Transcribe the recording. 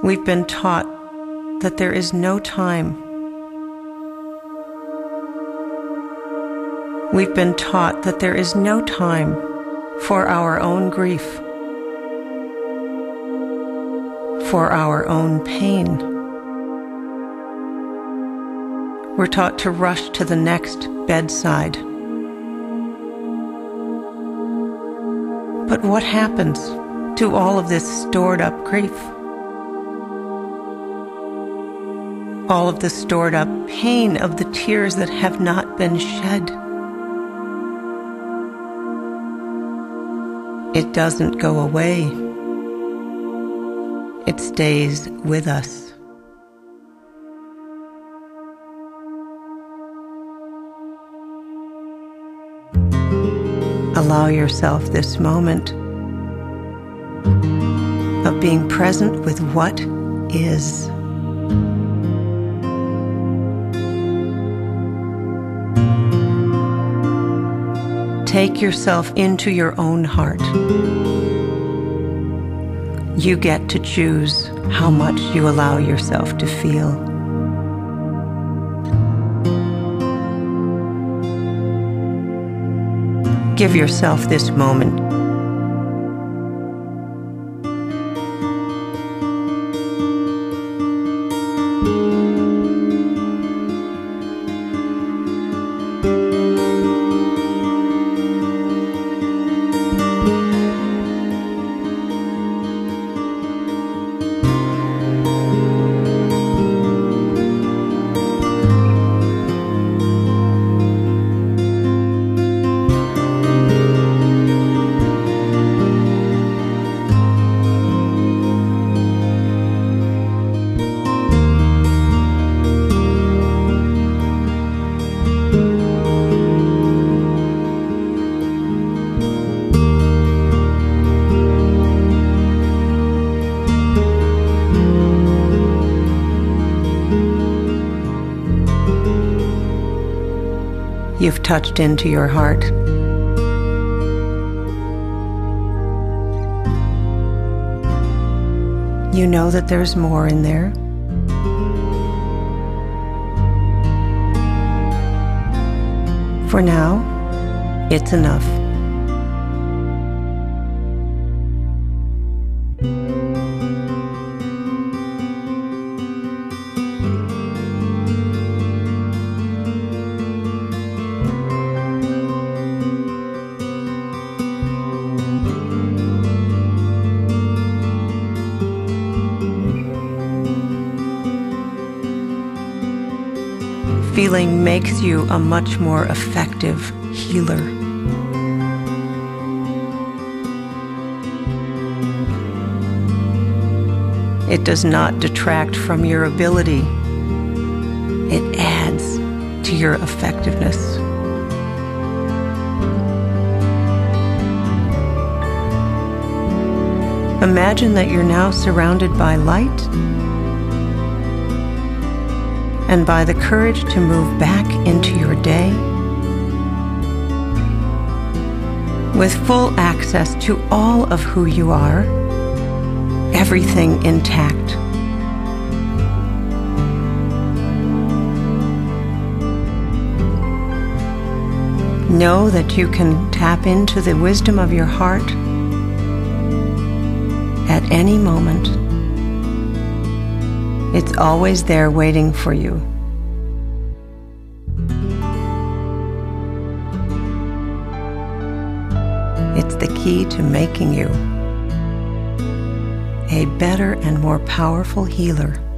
We've been taught that there is no time. We've been taught that there is no time for our own grief, for our own pain. We're taught to rush to the next bedside. But what happens to all of this stored up grief? All of the stored up pain of the tears that have not been shed. It doesn't go away. It stays with us. Allow yourself this moment of being present with what is. Take yourself into your own heart. You get to choose how much you allow yourself to feel. Give yourself this moment. You've touched into your heart. You know that there's more in there. For now, it's enough. Feeling makes you a much more effective healer. It does not detract from your ability. It adds to your effectiveness. Imagine that you're now surrounded by light and by the courage to move back into your day with full access to all of who you are, everything intact. Know that you can tap into the wisdom of your heart at any moment. It's always there waiting for you. It's the key to making you a better and more powerful healer.